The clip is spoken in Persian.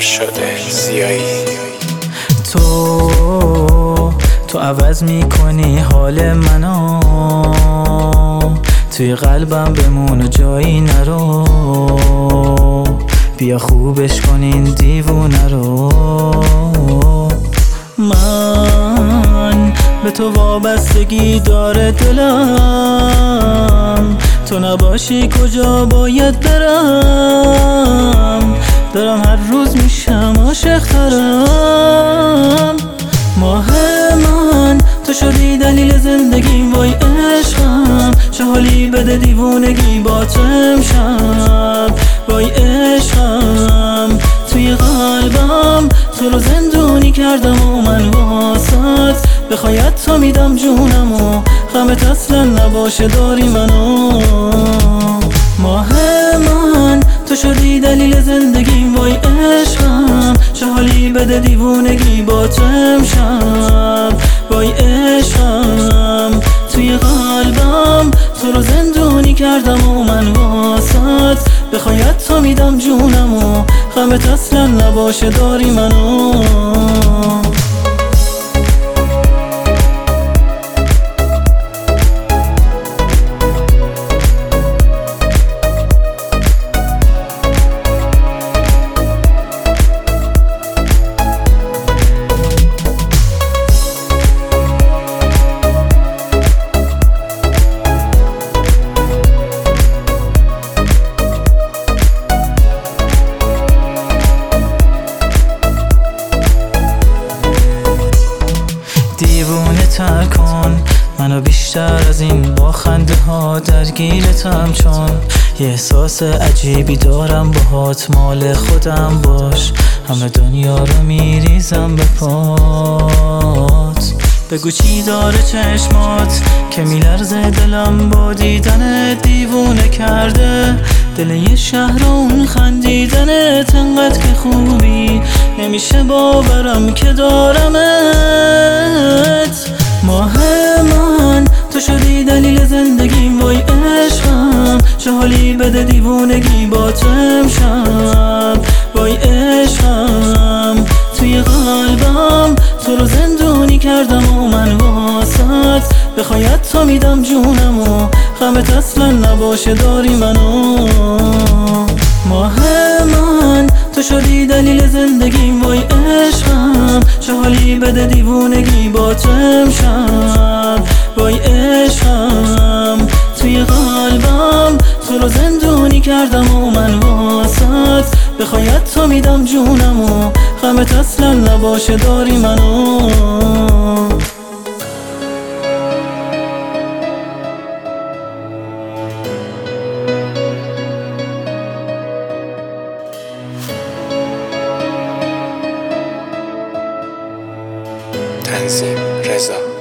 فرشاد زیایی. تو عوض میکنی حال منو، توی قلبم بمون و جایی نرو. بیا خوبش کن این دیوونه رو. من به تو وابستگی داره دلم، تو نباشی کجا باید برم. دارم هر روز میشم عاشق‌ترم. ماه من تو شدی دلیل زندگیم، وای عشقم چه حالی بده دیوونگی با تو امشب. وای عشقم توی قلبم تو رو زندونی کردم و من واسط بخواید تا میدم جونم و غمت اصلا نباشه داری منو. ماه من تو شدی دلیل زندگیم، وای عشقم چه حالی بده دیوونگی با تو امشب. وای عشقم توی قلبم تو رو زندونی کردم و من واسط بخواید تا میدم جونم و غمت اصلا نباشه داری منو. دیوونه تر کن منو بیشتر از این، با خنده ها درگیرتم چون یه احساس عجیبی دارم باهات. مال خودم باش همه دنیا رو میریزم به پات. بگو چی داره چشمات که میلرزه دلم با دیدن دیوونه کرده. دل یه شهر و اون خندیدنت انقدر که خوبی نمیشه باورم که دارمت. ماه من تو شدی دلیل زندگیم، وای عشقم چه حالی بده دیوونگی با تو امشب. وای عشقم توی قلبم تو رو زندونی کردم و من واسط بخواید تا میدم جونم و غمت اصلا نباشه داری منو. ماه من تو شدی دلیل زندگیم، وای عشقم چه حالی بده دیوونگی با تو امشب. وای عشقم توی قلبم تو رو زندونی کردم و من واسط بخواید تا میدم جونم و غمت اصلا نباشه داری منو. تنظیم رضا.